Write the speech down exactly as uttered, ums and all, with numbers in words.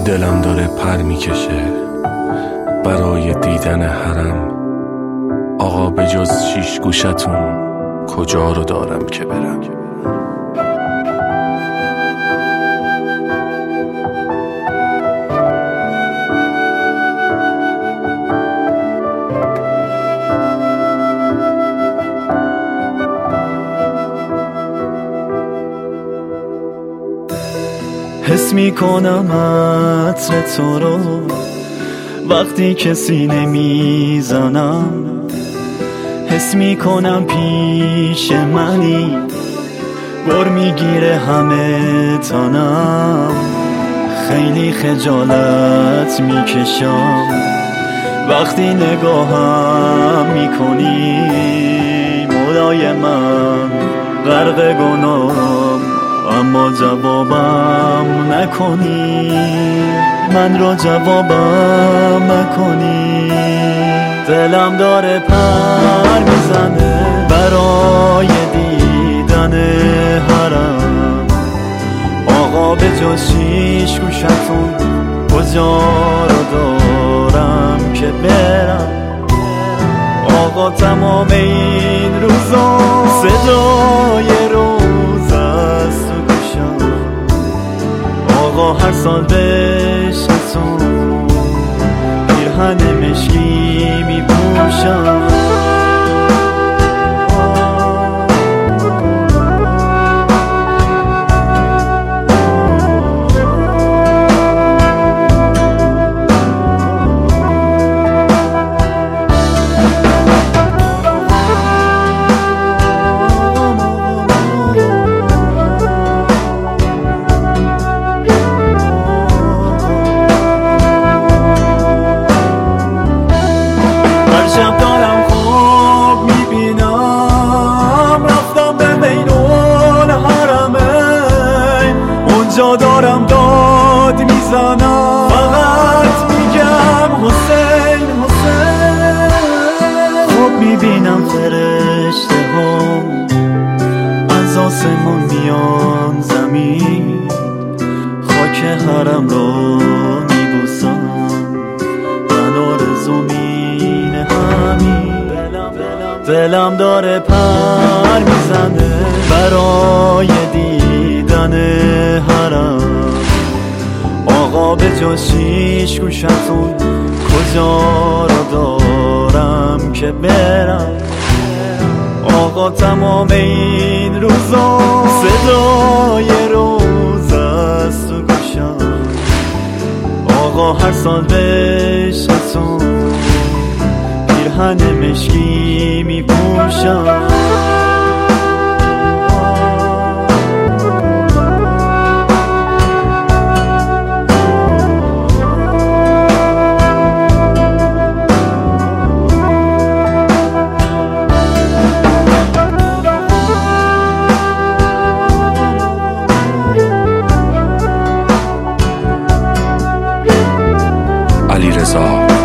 دلم داره پر میکشه برای دیدن حرم. آقا به جز شیش گوشتون کجا رو دارم که برم؟ حس میکنم عطر تو رو وقتی که سینه میزنم، حس میکنم پیش منی، بر میگیره همه تنم. خیلی خجالت میکشم وقتی نگاهم میکنی، مولای من غرق گناهم اما جوابم نکنی، من رو جوابم نکنی. دلم داره پر میزنه برای دیدن حرم. آقا به جز شیش گوشتون کجا رو دارم که برم؟ آقا تمام این روزا صدای روز است تو گوشم. آقا هر سال بشتون پیرهن مشکی می پوشم. شب دارم خواب میبینم رفتم به میدون حرمه، اونجا دارم داد میزنم، فقط میگم حسین حسین. خواب میبینم فرشته ها از آسمون میان زمین، خاک حرم رو میبوسم، من آرزو دلم داره پر میزنه برای دیدن حرم. آقا به جز شیش گوشتون کجا رو دارم که برم؟ آقا تمام این روزا صدای روز است تو گوشم. آقا هر سال بشتون پیرهن مشکی می پوشم. علیرضا